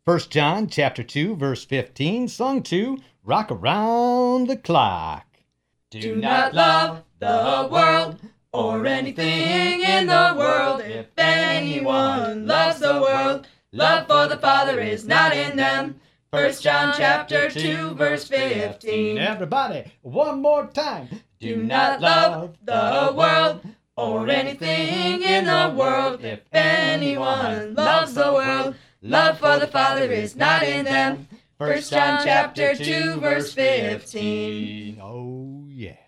1 John chapter 2, verse 15, song 2, Rock Around the Clock. Do not love the world or anything in the world. If anyone loves the world, love for the Father is not in them. 1 John chapter 2, verse 15. Everybody, one more time. Do not love the world or anything in the world. If anyone loves the world, love for the Father is not in them. 1 John chapter 2, verse 15. Oh, yeah.